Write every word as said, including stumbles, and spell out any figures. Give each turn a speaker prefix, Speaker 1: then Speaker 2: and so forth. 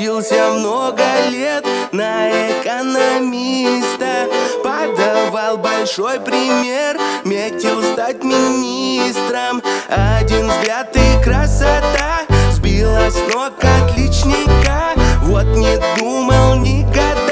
Speaker 1: Учился много лет на экономиста, подавал большой пример, метил стать министром. Один взгляд и красота сбила с ног отличника. Вот не думал никогда,